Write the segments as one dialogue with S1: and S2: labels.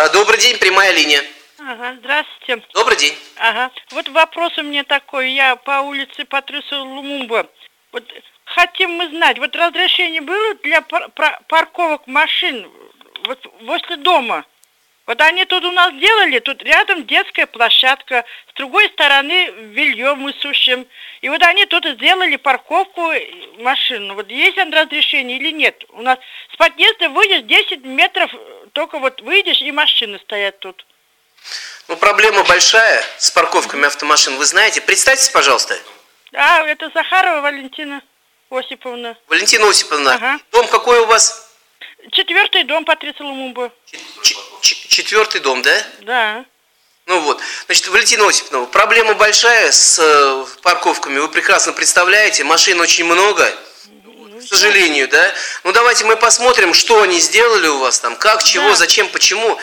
S1: Добрый день, прямая линия.
S2: Ага, здравствуйте.
S1: Добрый день.
S2: Ага. Вот вопрос у меня такой. Я по улице Патриса Лумумба. Вот хотим мы знать, вот разрешение было для парковок машин вот возле дома? Вот они тут у нас делали, тут рядом детская площадка, с другой стороны белье мы сушим. И вот они тут сделали парковку машин. Вот есть разрешение или нет? У нас с подъезда выйдешь 10 метров, только вот выйдешь и машины стоят тут.
S1: Ну, проблема большая с парковками автомашин, вы знаете. Представьтесь, пожалуйста.
S2: Это Захарова Валентина Осиповна.
S1: Валентина Осиповна,
S2: Ага.
S1: Дом какой у вас?
S2: 4-й дом Патриса Лумумба.
S1: 4-й дом, да?
S2: Да.
S1: Ну вот, значит, Валентина Осиповна, проблема большая с парковками, вы прекрасно представляете, машин очень много, к сожалению, да? Ну давайте мы посмотрим, что они сделали у вас там, как, чего,
S2: Да.
S1: зачем, почему,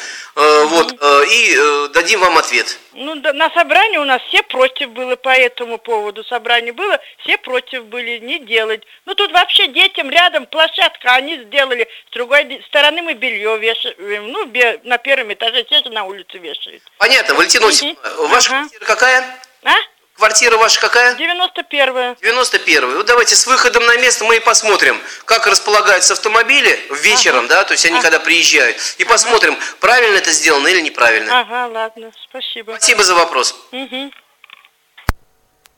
S1: и дадим вам ответ.
S2: Ну, на собрании у нас все против было по этому поводу. Собрание было, все против были не делать. Ну, тут вообще детям рядом площадка, они сделали. С другой стороны мы белье вешаем. Ну, на первом этаже те же на улице вешают.
S1: Понятно, Валентина Осиповна, ваша квартира какая? Квартира ваша какая?
S2: 91-я.
S1: 91-й. Вот давайте с выходом на место мы и посмотрим, как располагаются автомобили вечером, да, то есть они когда приезжают, и посмотрим, правильно это сделано или неправильно.
S2: Ага, ладно, спасибо.
S1: Спасибо за вопрос.
S2: Угу.